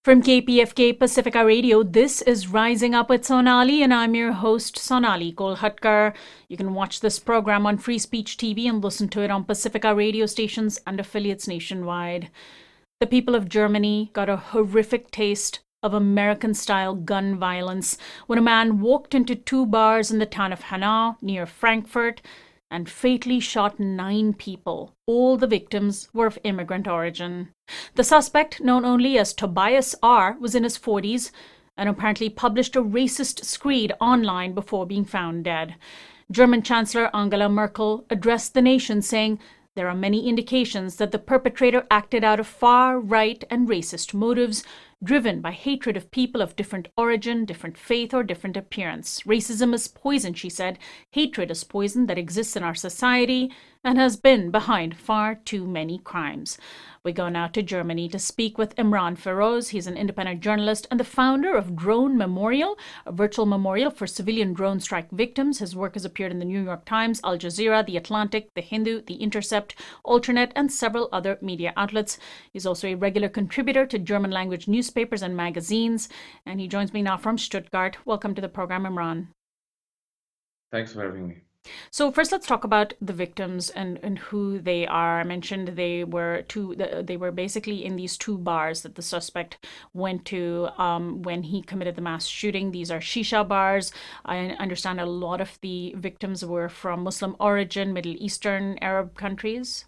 From KPFK Pacifica Radio, this is Rising Up with Sonali, and I'm your host, Sonali Kolhatkar. You can watch this program on Free Speech TV and listen to it on Pacifica radio stations and affiliates nationwide. The people of Germany got a horrific taste of American-style gun violence when a man walked into two bars in the town of Hanau near Frankfurt and fatally shot 9 people. All the victims were of immigrant origin. The suspect, known only as Tobias R., was in his 40s and apparently published a racist screed online before being found dead. German Chancellor Angela Merkel addressed the nation saying, "There are many indications that the perpetrator acted out of far-right and racist motives, driven by hatred of people of different origin, different faith, or different appearance. Racism is poison," she said. "Hatred is poison that exists in our society and has been behind far too many crimes." We go now to Germany to speak with Imran Feroz. He's an independent journalist and the founder of Drone Memorial, a virtual memorial for civilian drone strike victims. His work has appeared in the New York Times, Al Jazeera, The Atlantic, The Hindu, The Intercept, Alternet, and several other media outlets. He's also a regular contributor to German language newspapers and magazines, and he joins me now from Stuttgart. Welcome to the program, Imran. Thanks for having me. So first, let's talk about the victims and who they are. I mentioned they were basically in these 2 bars that the suspect went to when he committed the mass shooting. These are shisha bars. I understand a lot of the victims were from Muslim origin, Middle Eastern, Arab countries.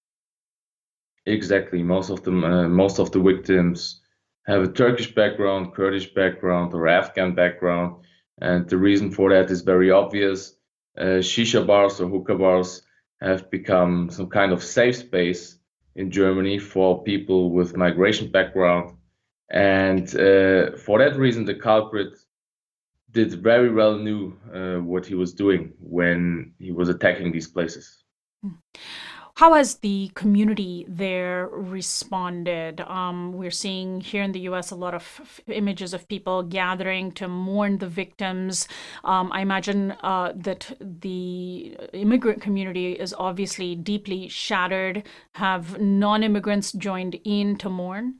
Exactly. Most of the victims have a Turkish background, Kurdish background, or Afghan background, and the reason for that is very obvious. Shisha bars or hookah bars have become some kind of safe space in Germany for people with migration background. And for that reason, the culprit did very well knew what he was doing when he was attacking these places. How has the community there responded? We're seeing here in the US a lot of images of people gathering to mourn the victims. I imagine that the immigrant community is obviously deeply shattered. Have non-immigrants joined in to mourn?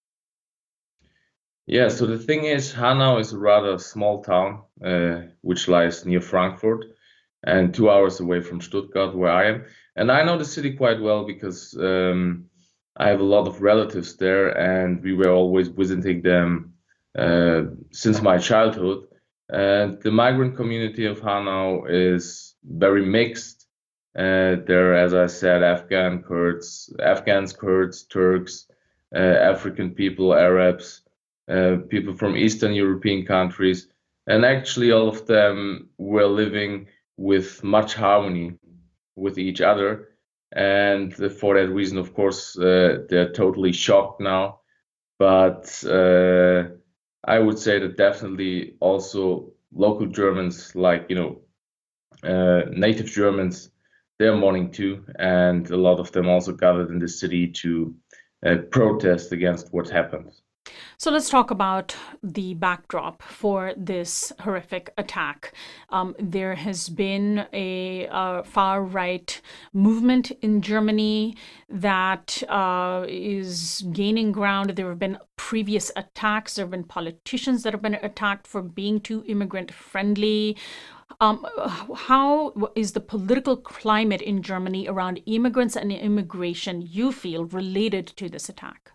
Yeah, so the thing is, Hanau is a rather small town, which lies near Frankfurt and 2 hours away from Stuttgart, where I am. And I know the city quite well because I have a lot of relatives there, and we were always visiting them since my childhood. And the migrant community of Hanau is very mixed. There are, as I said, Afghans, Kurds, Turks, African people, Arabs, people from Eastern European countries. And actually, all of them were living with much harmony with each other, and for that reason, of course, they're totally shocked now. But I would say that definitely also local Germans, like native Germans, they're mourning too, and a lot of them also gathered in the city to protest against what happened. So let's talk about the backdrop for this horrific attack. There has been a far-right movement in Germany that is gaining ground. There have been previous attacks. There have been politicians that have been attacked for being too immigrant-friendly. How is the political climate in Germany around immigrants and immigration, you feel, related to this attack?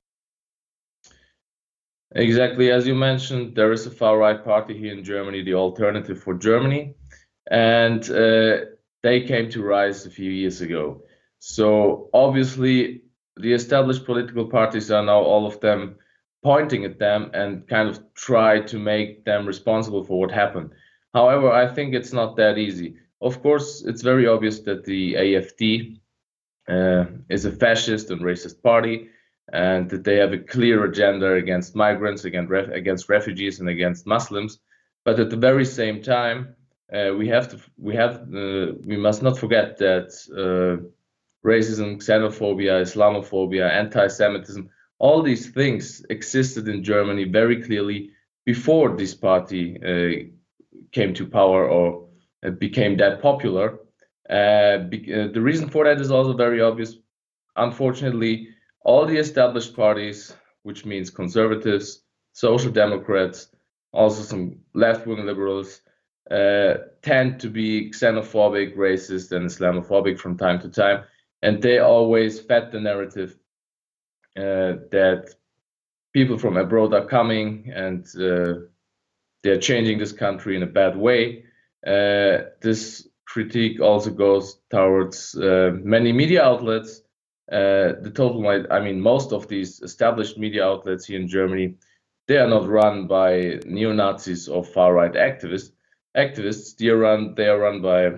Exactly, as you mentioned, there is a far-right party here in Germany, the Alternative for Germany, and they came to rise a few years ago. So obviously, the established political parties are now all of them pointing at them and kind of try to make them responsible for what happened. However, I think it's not that easy. Of course, it's very obvious that the AfD is a fascist and racist party, and that they have a clear agenda against migrants, against refugees, and against Muslims. But at the very same time, we must not forget that racism, xenophobia, Islamophobia, anti-Semitism, all these things existed in Germany very clearly before this party came to power or became that popular. The reason for that is also very obvious. Unfortunately, all the established parties, which means conservatives, social democrats, also some left-wing liberals, tend to be xenophobic, racist, and Islamophobic from time to time, and they always fed the narrative that people from abroad are coming and they're changing this country in a bad way. This critique also goes towards many media outlets. Most of these established media outlets here in Germany, they are not run by neo-Nazis or far-right activists. They are run by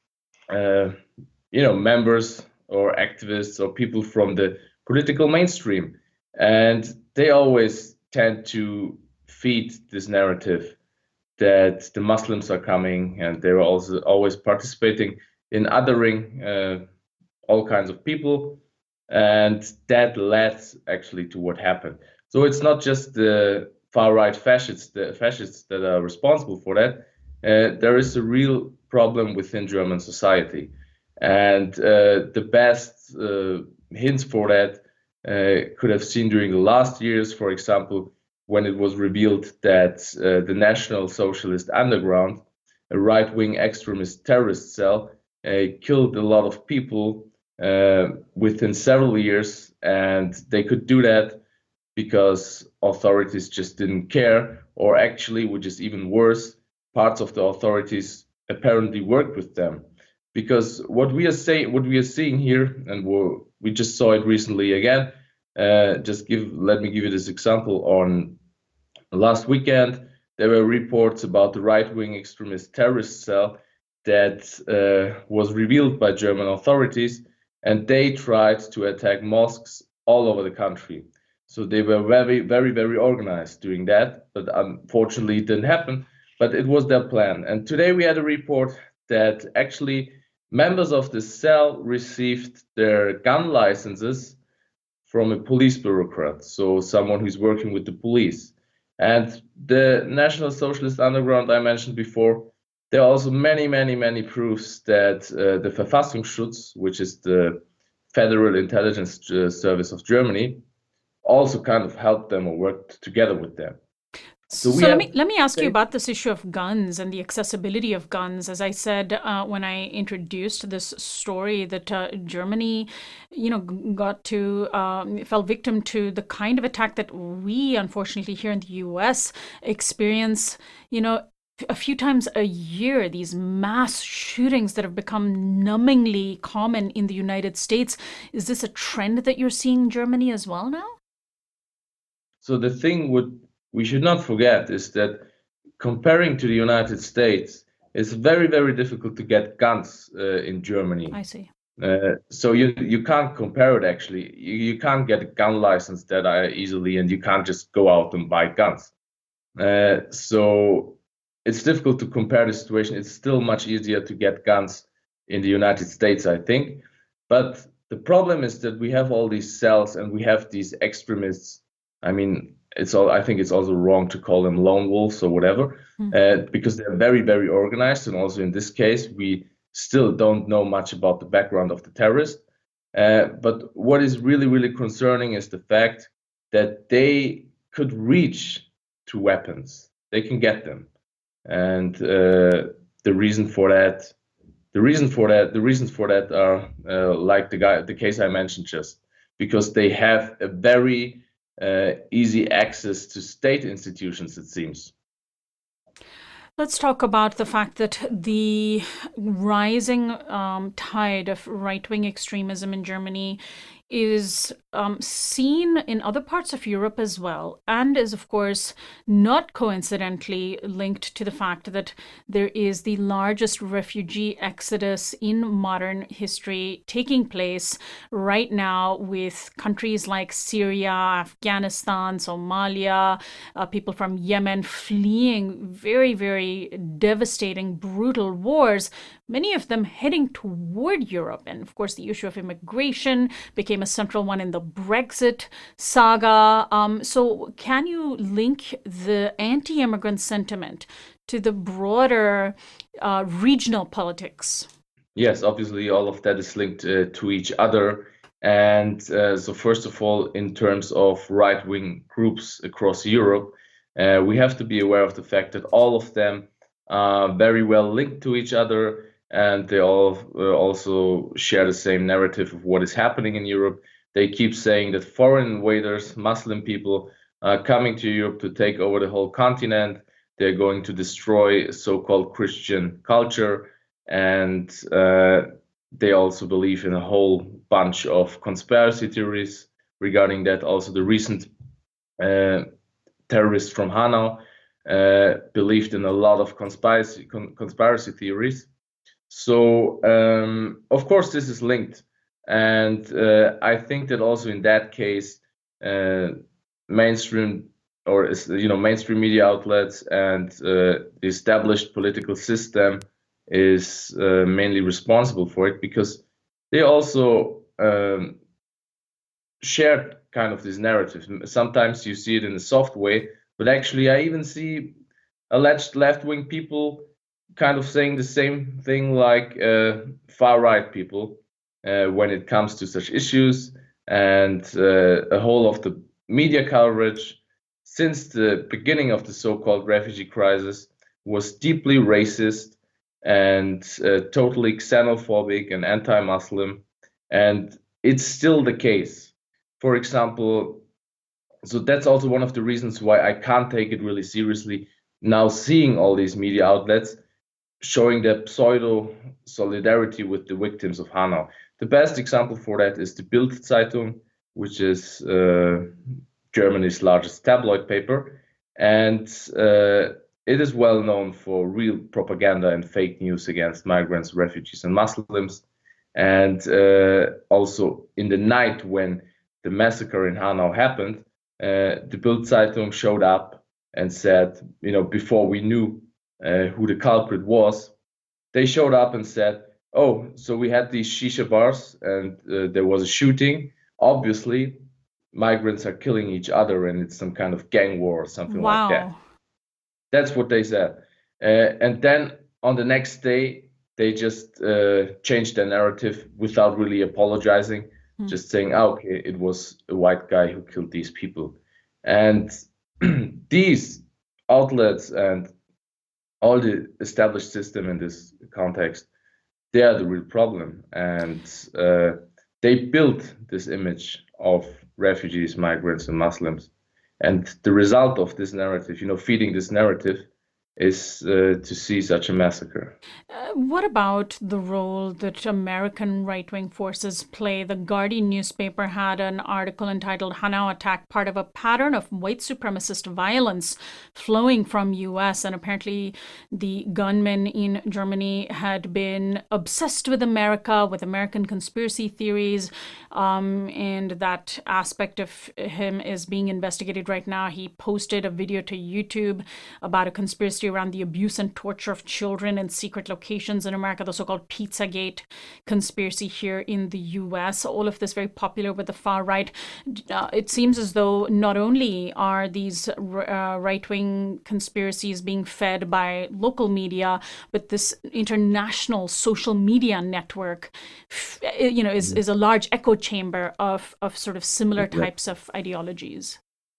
members or activists or people from the political mainstream, and they always tend to feed this narrative that the Muslims are coming, and they're also always participating in othering all kinds of people, and that led actually to what happened. So it's not just the far-right fascists that are responsible for that. There is a real problem within German society, and the best hints for that could have seen during the last years, for example, when it was revealed that the National Socialist Underground, a right-wing extremist terrorist cell, killed a lot of people within several years, and they could do that because authorities just didn't care, or actually, which is even worse, parts of the authorities apparently worked with them. Because what we are seeing here, and we just saw it recently again. Let me give you this example. On last weekend, there were reports about the right-wing extremist terrorist cell that was revealed by German authorities, and they tried to attack mosques all over the country. So they were very, very, very organized doing that, but unfortunately it didn't happen. But it was their plan. And today we had a report that actually members of the cell received their gun licenses from a police bureaucrat, so someone who's working with the police. And the National Socialist Underground I mentioned before, there are also many, many, many proofs that the Verfassungsschutz, which is the Federal Intelligence Service of Germany, also kind of helped them or worked together with them. So let me ask you about this issue of guns and the accessibility of guns. As I said when I introduced this story, that Germany, fell victim to the kind of attack that we, unfortunately, here in the U.S. experience, a few times a year, these mass shootings that have become numbingly common in the United States. Is this a trend that you're seeing in Germany as well now? So the thing we should not forget is that comparing to the United States, it's very, very difficult to get guns in Germany. I see. So you can't compare it, actually. You can't get a gun license that easily, and you can't just go out and buy guns. So it's difficult to compare the situation. It's still much easier to get guns in the United States, I think. But the problem is that we have all these cells and we have these extremists. I think it's also wrong to call them lone wolves or whatever, because they're very, very organized. And also in this case, we still don't know much about the background of the terrorist. But what is really, really concerning is the fact that they could reach to weapons. They can get them. And the reasons for that are like the case I mentioned just, because they have a very easy access to state institutions, it seems. Let's talk about the fact that the rising tide of right-wing extremism in Germany is seen in other parts of Europe as well, and is, of course, not coincidentally linked to the fact that there is the largest refugee exodus in modern history taking place right now, with countries like Syria, Afghanistan, Somalia, people from Yemen fleeing very, very devastating, brutal wars, many of them heading toward Europe. And of course, the issue of immigration became a central one in the Brexit saga. So can you link the anti-immigrant sentiment to the broader regional politics? Yes, obviously all of that is linked to each other. And so first of all, in terms of right-wing groups across Europe, We have to be aware of the fact that all of them are very well linked to each other, and they all also share the same narrative of what is happening in Europe. They keep saying that foreign invaders, Muslim people, are coming to Europe to take over the whole continent. They're going to destroy so-called Christian culture, and they also believe in a whole bunch of conspiracy theories regarding that. Also, the recent terrorists from Hanau believed in a lot of conspiracy theories. So, of course, this is linked. And I think that also in that case, mainstream mainstream media outlets and the established political system is mainly responsible for it, because they also shared kind of this narrative. Sometimes you see it in a soft way, but actually I even see alleged left-wing people kind of saying the same thing like far-right people when it comes to such issues. And a whole of the media coverage since the beginning of the so-called refugee crisis was deeply racist and totally xenophobic and anti-Muslim, and it's still the case. For example, so that's also one of the reasons why I can't take it really seriously now, seeing all these media outlets showing their pseudo solidarity with the victims of Hanau. The best example for that is the Bild Zeitung, which is Germany's largest tabloid paper, and it is well known for real propaganda and fake news against migrants, refugees, and Muslims. And also in the night when the massacre in Hanau happened, the Bild Zeitung showed up and said, before we knew who the culprit was, they showed up and said, oh, so we had these shisha bars and there was a shooting. Obviously, migrants are killing each other and it's some kind of gang war or something like that. That's what they said. And then on the next day, they just changed their narrative without really apologizing, just saying, okay, it was a white guy who killed these people. And these outlets and all the established system in this context, they are the real problem. And they built this image of refugees, migrants, and Muslims. And the result of this narrative, feeding this narrative, is to see such a massacre. What about the role that American right-wing forces play? The Guardian newspaper had an article entitled "Hanau Attack, Part of a Pattern of White Supremacist Violence Flowing from U.S." And apparently the gunman in Germany had been obsessed with America, with American conspiracy theories, and that aspect of him is being investigated right now. He posted a video to YouTube about a conspiracy around the abuse and torture of children in secret locations in America, the so-called Pizzagate conspiracy here in the US. All of this very popular with the far right. It seems as though not only are these right-wing conspiracies being fed by local media, but this international social media network, is a large echo chamber of sort of similar types of ideologies.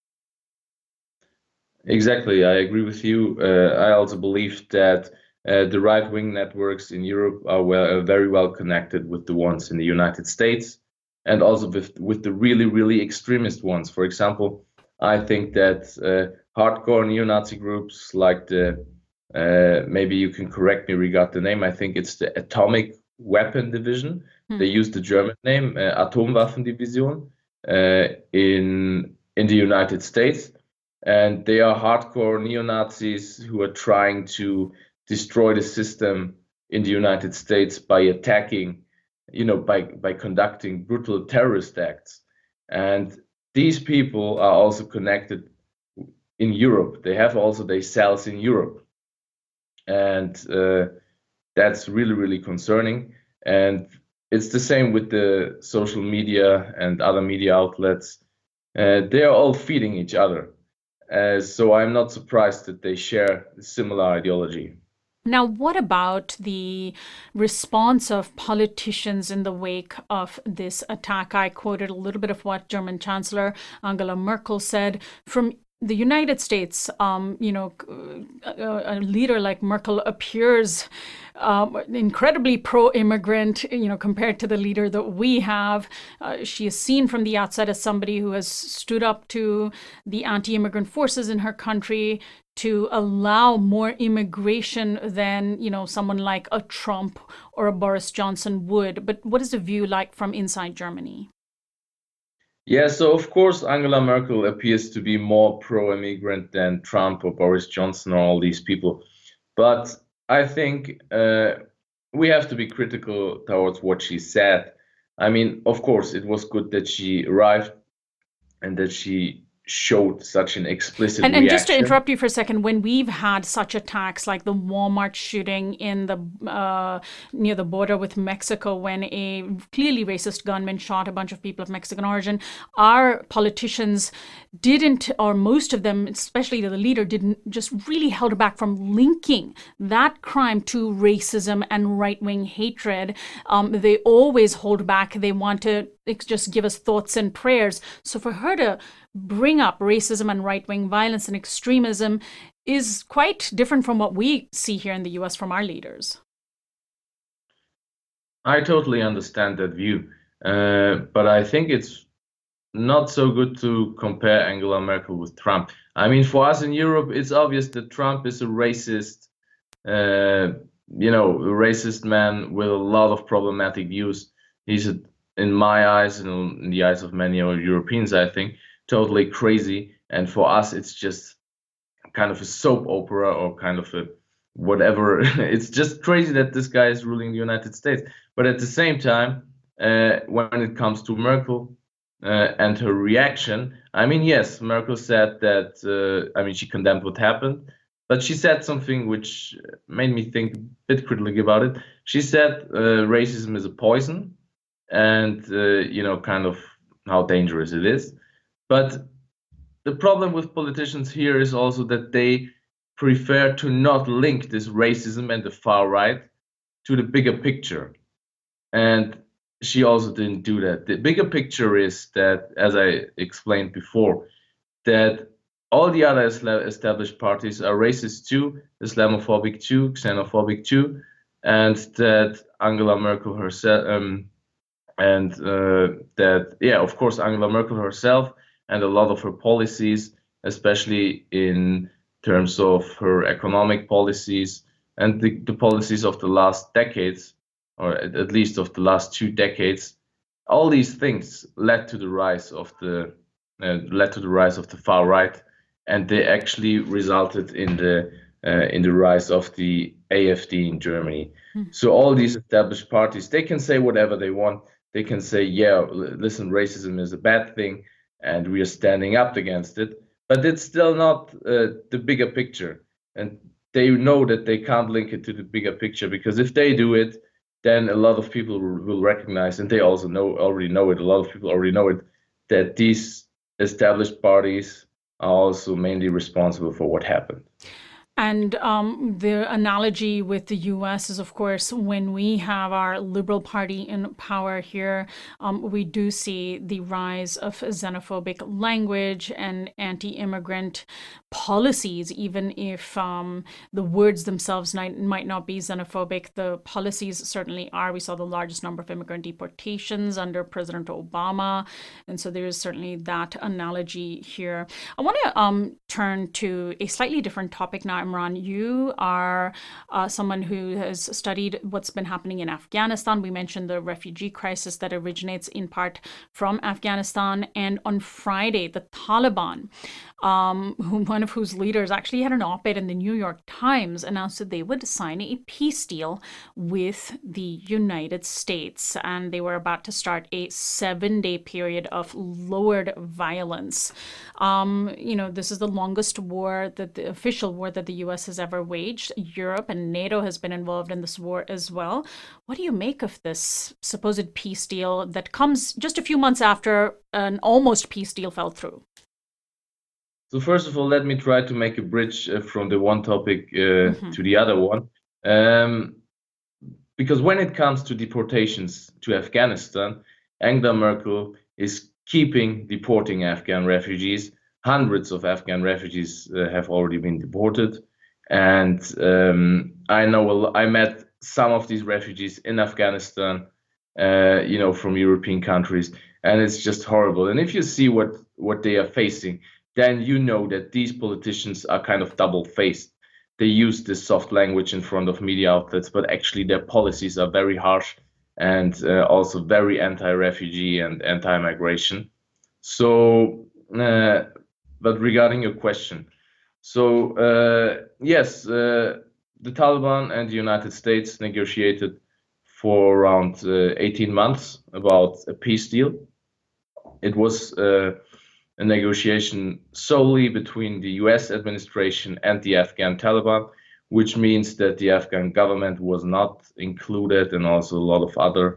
Exactly, I agree with you. I also believe that the right-wing networks in Europe are very well connected with the ones in the United States, and also with the really, really extremist ones. For example, I think that hardcore neo-Nazi groups like the, maybe you can correct me regarding the name, I think it's the Atomic Weapon Division. They use the German name, Atomwaffendivision, in the United States. And they are hardcore neo-Nazis who are trying to destroy the system in the United States by attacking, by conducting brutal terrorist acts. And these people are also connected in Europe. They have also their cells in Europe. And that's really, really concerning. And it's the same with the social media and other media outlets. They are all feeding each other. So I'm not surprised that they share a similar ideology. Now, what about the response of politicians in the wake of this attack? I quoted a little bit of what German Chancellor Angela Merkel said. From the United States, a leader like Merkel appears incredibly pro-immigrant, compared to the leader that we have. She is seen from the outside as somebody who has stood up to the anti-immigrant forces in her country to allow more immigration than, someone like a Trump or a Boris Johnson would. But what is the view like from inside Germany? Yeah, so of course, Angela Merkel appears to be more pro-immigrant than Trump or Boris Johnson or all these people. But I think we have to be critical towards what she said. I mean, of course, it was good that she arrived and that she showed such an explicit and reaction. Just to interrupt you for a second, when we've had such attacks like the Walmart shooting in the near the border with Mexico, when a clearly racist gunman shot a bunch of people of Mexican origin, our politicians didn't, or most of them, especially the leader, didn't, just really held back from linking that crime to racism and right-wing hatred. They always hold back. They want to just give us thoughts and prayers. So for her to bring up racism and right-wing violence and extremism is quite different from what we see here in the US from our leaders. I totally understand that view, but I think it's not so good to compare Angela Merkel with Trump. I mean, for us in Europe, it's obvious that Trump is a racist, a racist man with a lot of problematic views. He's, in my eyes and in the eyes of many other Europeans, I think, totally crazy. And for us, it's just kind of a soap opera or kind of a whatever. It's just crazy that this guy is ruling the United States. But at the same time, when it comes to Merkel and her reaction, I mean, yes, Merkel said that, she condemned what happened, but she said something which made me think a bit critically about it. She said racism is a poison and, kind of how dangerous it is. But the problem with politicians here is also that they prefer to not link this racism and the far right to the bigger picture. And she also didn't do that. The bigger picture is that, as I explained before, that all the other established parties are racist too, Islamophobic too, xenophobic too, and that Angela Merkel herself, of course, Angela Merkel herself and a lot of her policies, especially in terms of her economic policies and the policies of the last decades, or at least of the last 2 decades, all these things led to the rise of the far right, and they actually resulted in the rise of the AfD in Germany. So all these established parties, they can say whatever they want. They can say, yeah, listen, racism is a bad thing, and we are standing up against it. But it's still not the bigger picture. And they know that they can't link it to the bigger picture, because if they do it, then a lot of people will recognize, and they also already know it, a lot of people already know it, that these established parties are also mainly responsible for what happened. And the analogy with the US is, of course, when we have our Liberal Party in power here, we do see the rise of xenophobic language and anti-immigrant policies, even if the words themselves might not be xenophobic. The policies certainly are. We saw the largest number of immigrant deportations under President Obama. And so there is certainly that analogy here. I want to turn to a slightly different topic now. Imran, you are someone who has studied what's been happening in Afghanistan. We mentioned the refugee crisis that originates in part from Afghanistan. And on Friday, the Taliban, one of whose leaders actually had an op-ed in the New York Times, announced that they would sign a peace deal with the United States. And they were about to start a 7-day period of lowered violence. This is the longest war, the official war that the U.S. has ever waged. Europe and NATO has been involved in this war as well. What do you make of this supposed peace deal that comes just a few months after an almost peace deal fell through? So first of all, let me try to make a bridge from the one topic to the other one. Because when it comes to deportations to Afghanistan, Angela Merkel is keeping deporting Afghan refugees hundreds of Afghan refugees have already been deported. And I met some of these refugees in Afghanistan, from European countries, and it's just horrible. And if you see what they are facing, then you know that these politicians are kind of double-faced. They use this soft language in front of media outlets, but actually their policies are very harsh and also very anti-refugee and anti-migration. So, but regarding your question, so yes, the Taliban and the United States negotiated for around 18 months about a peace deal. It was a negotiation solely between the US administration and the Afghan Taliban, which means that the Afghan government was not included, and also a lot of other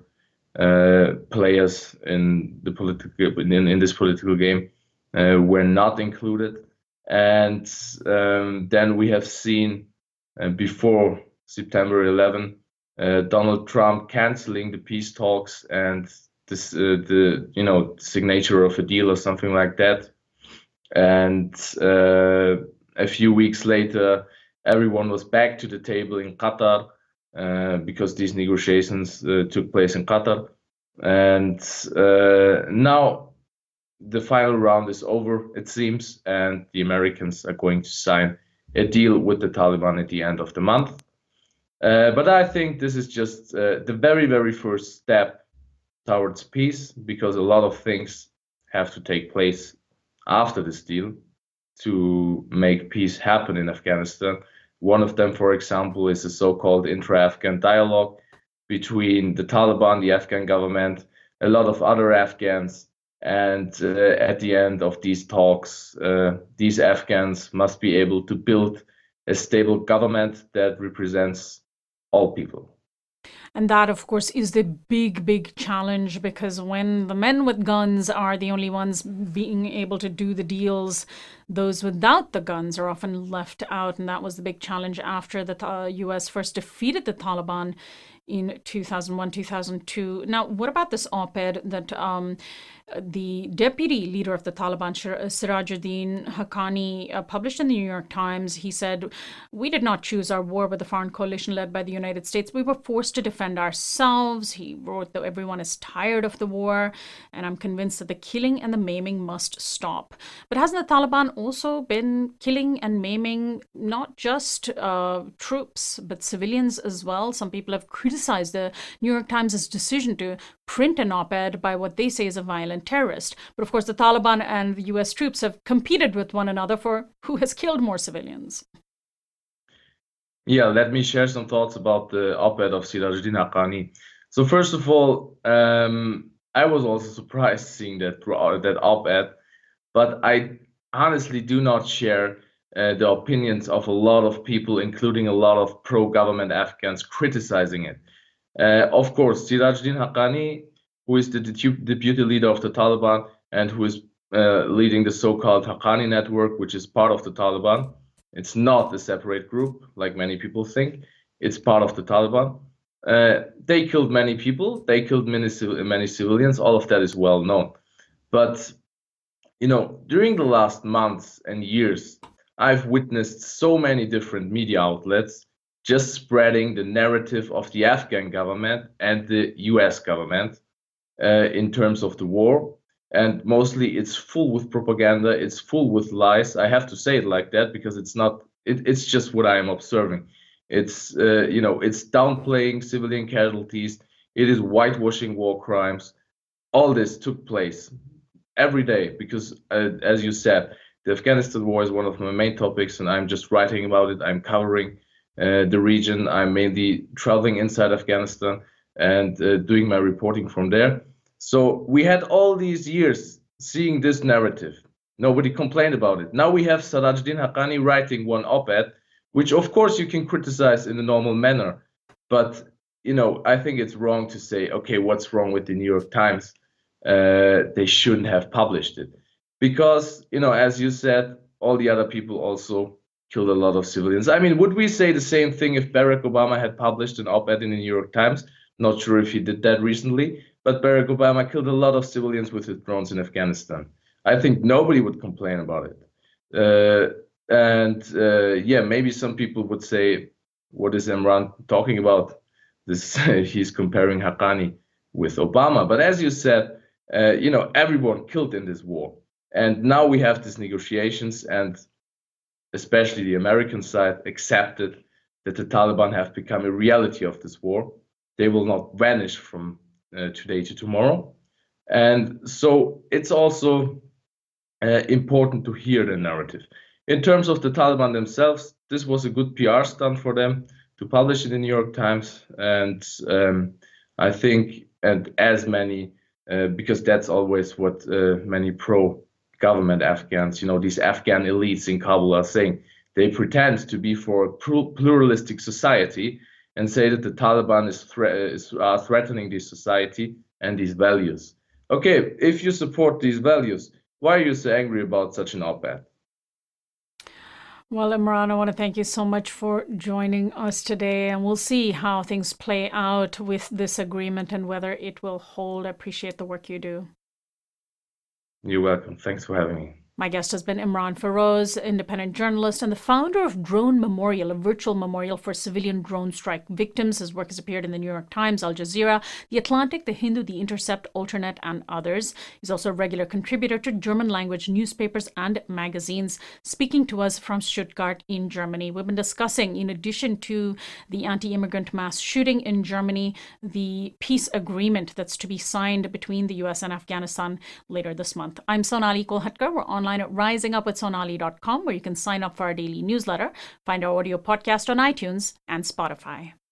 players in the in this political game were not included. And then we have seen before September 11, Donald Trump canceling the peace talks and this, the signature of a deal or something like that. And a few weeks later, everyone was back to the table in Qatar because these negotiations took place in Qatar. And now the final round is over, it seems, and the Americans are going to sign a deal with the Taliban at the end of the month. But I think this is just the very, very first step towards peace, because a lot of things have to take place after this deal to make peace happen in Afghanistan. One of them, for example, is a so-called intra-Afghan dialogue between the Taliban, the Afghan government, a lot of other Afghans. And at the end of these talks, these Afghans must be able to build a stable government that represents all people. And that, of course, is the big, big challenge, because when the men with guns are the only ones being able to do the deals, those without the guns are often left out. And that was the big challenge after the US first defeated the Taliban in 2001, 2002. Now, what about this op-ed that the deputy leader of the Taliban, Sirajuddin Haqqani, published in the New York Times? He said, "We did not choose our war with the foreign coalition led by the United States. We were forced to defend ourselves." He wrote that everyone is tired of the war, and I'm convinced that the killing and the maiming must stop. But hasn't the Taliban also been killing and maiming not just troops, but civilians as well? Some people have criticized the New York Times' decision to print an op-ed by what they say is a violent terrorist. But of course, the Taliban and the US troops have competed with one another for who has killed more civilians. Yeah, let me share some thoughts about the op-ed of Sirajuddin Haqqani. So first of all, I was also surprised seeing that op-ed, but I honestly do not share the opinions of a lot of people, including a lot of pro-government Afghans criticizing it. Of course, Sirajuddin Haqqani, who is the deputy leader of the Taliban and who is leading the so-called Haqqani network, which is part of the Taliban. It's not a separate group, like many people think. It's part of the Taliban. They killed many people. They killed many civilians. All of that is well known. But, during the last months and years, I've witnessed so many different media outlets just spreading the narrative of the Afghan government and the US government in terms of the war. And mostly it's full with propaganda, it's full with lies. I have to say it like that because it's just what I am observing. It's, it's downplaying civilian casualties. It is whitewashing war crimes. All this took place every day because, as you said, the Afghanistan war is one of my main topics, and I'm just writing about it. I'm covering the region. I'm mainly traveling inside Afghanistan and doing my reporting from there. So we had all these years seeing this narrative. Nobody complained about it. Now we have Sirajuddin Haqqani writing one op-ed, which of course you can criticize in a normal manner. But, I think it's wrong to say, okay, what's wrong with the New York Times? They shouldn't have published it. Because, as you said, all the other people also killed a lot of civilians. I mean, would we say the same thing if Barack Obama had published an op-ed in the New York Times? Not sure if he did that recently, but Barack Obama killed a lot of civilians with his drones in Afghanistan. I think nobody would complain about it. Yeah, maybe some people would say, what is Imran talking about? This he's comparing Haqqani with Obama. But as you said, everyone killed in this war. And now we have these negotiations, and especially the American side accepted that the Taliban have become a reality of this war. They will not vanish from today to tomorrow. And so it's also important to hear the narrative. In terms of the Taliban themselves, this was a good PR stunt for them to publish it in the New York Times. And I think, and as many, because that's always what many pro-government Afghans, these Afghan elites in Kabul are saying, they pretend to be for a pluralistic society and say that the Taliban is threatening this society and these values. Okay, if you support these values, why are you so angry about such an op-ed? Well, Imran, I want to thank you so much for joining us today, and we'll see how things play out with this agreement and whether it will hold. I appreciate the work you do. You're welcome. Thanks for having me. My guest has been Imran Feroz, independent journalist and the founder of Drone Memorial, a virtual memorial for civilian drone strike victims. His work has appeared in the New York Times, Al Jazeera, The Atlantic, The Hindu, The Intercept, Alternet, and others. He's also a regular contributor to German-language newspapers and magazines, speaking to us from Stuttgart in Germany. We've been discussing, in addition to the anti-immigrant mass shooting in Germany, the peace agreement that's to be signed between the U.S. and Afghanistan later this month. I'm Sonali Kolhatkar. We're online at risingupwithsonali.com, where you can sign up for our daily newsletter, find our audio podcast on iTunes and Spotify.